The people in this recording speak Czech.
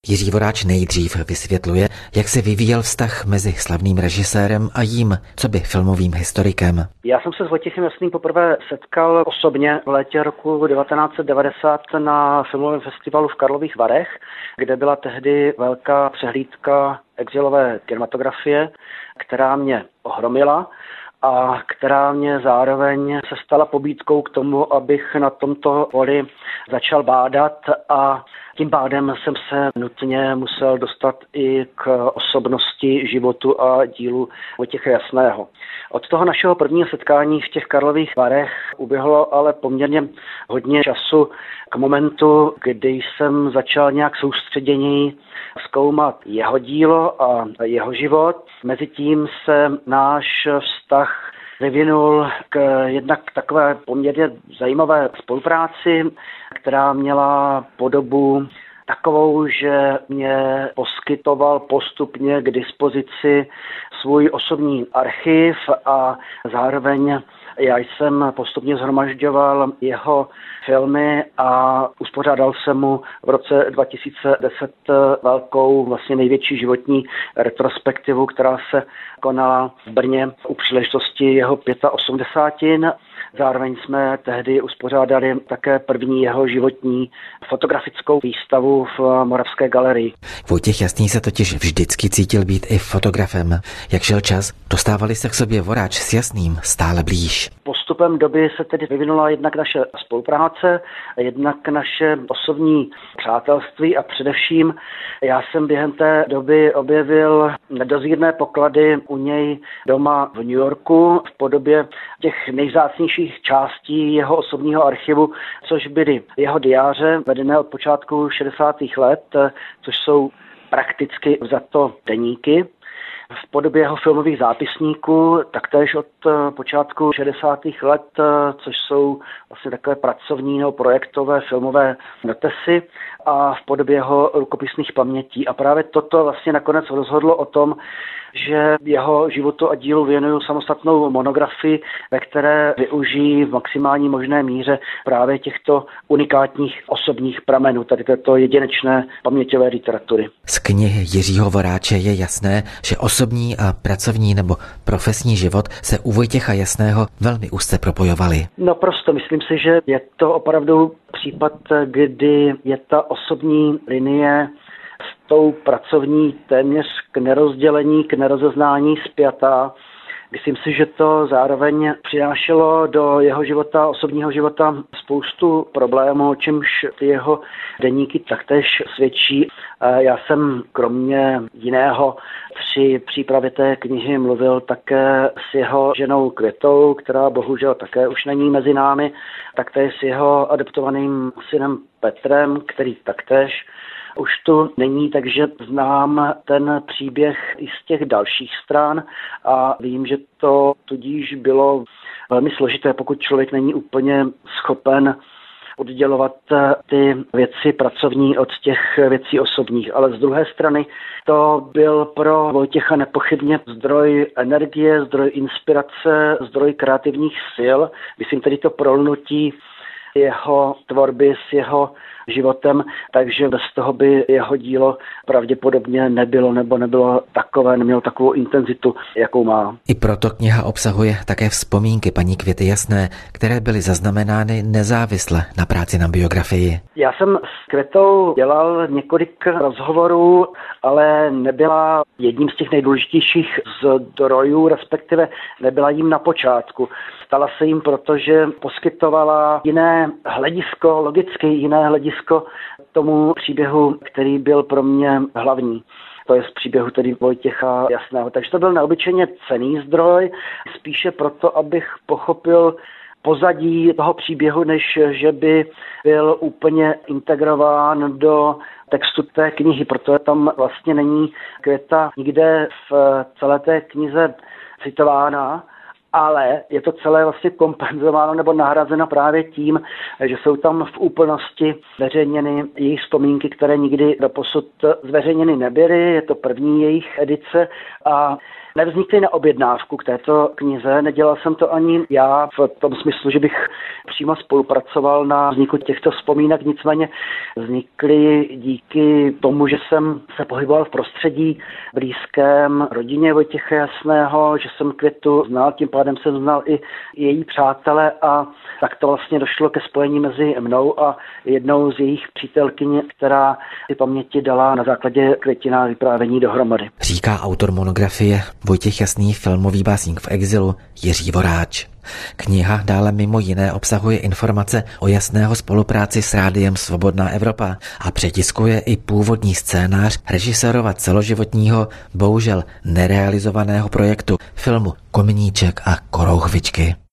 Jiří Voráč nejdřív vysvětluje, jak se vyvíjel vztah mezi slavným režisérem a jím, coby filmovým historikem. Já jsem se s Vojtěchem Jasným poprvé setkal osobně v létě roku 1990 na filmovém festivalu v Karlových Varech, kde byla tehdy velká přehlídka exilové kinematografie, která mě ohromila a která mě zároveň se stala pobídkou k tomu, abych na tomto poli začal bádat, a tím pádem jsem se nutně musel dostat i k osobnosti, životu a dílu Vojtěcha Jasného. Od toho našeho prvního setkání v těch Karlových Varech uběhlo ale poměrně hodně času k momentu, kdy jsem začal nějak soustředěněji zkoumat jeho dílo a jeho život. Mezitím se náš vztah vyvinul k jednak takové poměrně zajímavé spolupráci, která měla podobu takovou, že mě poskytoval postupně k dispozici svůj osobní archiv a zároveň já jsem postupně shromažďoval jeho filmy a uspořádal jsem mu v roce 2010 velkou, vlastně největší životní retrospektivu, která se konala v Brně u příležitosti jeho 85. Zároveň jsme tehdy uspořádali také první jeho životní fotografickou výstavu v Moravské galerii. Vojtěch Jasný se totiž vždycky cítil být i fotografem. Jak šel čas, dostávali se k sobě Voráč s Jasným stále blíž. Postupem doby se tedy vyvinula jednak naše spolupráce, jednak naše osobní přátelství a především já jsem během té doby objevil nedozírné poklady u něj doma v New Yorku v podobě těch nejvzácnějších částí jeho osobního archivu, což byly jeho diáře vedené od počátku 60. let, což jsou prakticky vzato deníky. V podobě jeho filmových zápisníků, taktéž od počátku 60. let, což jsou vlastně takové pracovní nebo projektové filmové notesy, a v podobě jeho rukopisných pamětí. A právě toto vlastně nakonec rozhodlo o tom, že jeho životu a dílu věnuju samostatnou monografii, ve které využijí v maximální možné míře právě těchto unikátních osobních pramenů, tady této jedinečné paměťové literatury. Z knihy Jiřího Voráče je jasné, že osobní a pracovní nebo profesní život se u Vojtěcha Jasného velmi úzce propojovaly. No prostě, myslím si, že je to opravdu případ, kdy je ta osobní linie s tou pracovní téměř k nerozdělení, k nerozeznání spjatá. Myslím si, že to zároveň přinášelo do jeho života, osobního života spoustu problémů, o čemž ty jeho deníky taktéž svědčí. Já jsem kromě jiného při přípravě té knihy mluvil také s jeho ženou Květou, která bohužel také už není mezi námi, taktéž s jeho adoptovaným synem Petrem, který taktéž už tu není, takže znám ten příběh i z těch dalších stran a vím, že to tudíž bylo velmi složité, pokud člověk není úplně schopen oddělovat ty věci pracovní od těch věcí osobních. Ale z druhé strany to byl pro Vojtěcha nepochybně zdroj energie, zdroj inspirace, zdroj kreativních sil. Myslím tedy to prolnutí jeho tvorby s jeho životem, takže bez toho by jeho dílo pravděpodobně nebylo nebo nebylo takové, nemělo takovou intenzitu, jakou má. I proto kniha obsahuje také vzpomínky paní Květy Jasné, které byly zaznamenány nezávisle na práci na biografii. Já jsem s Květou dělal několik rozhovorů, ale nebyla jedním z těch nejdůležitějších zdrojů, respektive nebyla jim na počátku. Stala se jim, protože poskytovala jiné hledisko, logicky jiné hledisko tomu příběhu, který byl pro mě hlavní. To je z příběhu tedy Vojtěcha Jasného. Takže to byl neobyčejně cenný zdroj, spíše proto, abych pochopil pozadí toho příběhu, než že by byl úplně integrován do textu té knihy, protože tam vlastně není Květa nikde v celé té knize citována, ale je to celé vlastně kompenzováno nebo nahrazeno právě tím, že jsou tam v úplnosti zveřejněny jejich vzpomínky, které nikdy doposud zveřejněny nebyly. Je to první jejich edice a nevznikly na objednávku k této knize. Nedělal jsem to ani já v tom smyslu, že bych přímo spolupracoval na vzniku těchto vzpomínek, nicméně vznikly díky tomu, že jsem se pohyboval v prostředí blízkém rodině Vojtěcha Jasného, že jsem Květu znal, tím pádem jsem znal i její přátele a tak to vlastně došlo ke spojení mezi mnou a jednou z jejich přítelkyň, která ty paměti dala na základě Květina vyprávění dohromady. Říká autor monografie Vojtěch Jasný, filmový básník v exilu Jiří Voráč. Kniha dále mimo jiné obsahuje informace o Jasného spolupráci s Rádiem Svobodná Evropa a přetiskuje i původní scénář režisérova celoživotního, bohužel nerealizovaného projektu filmu Kominíček a Korouchvičky.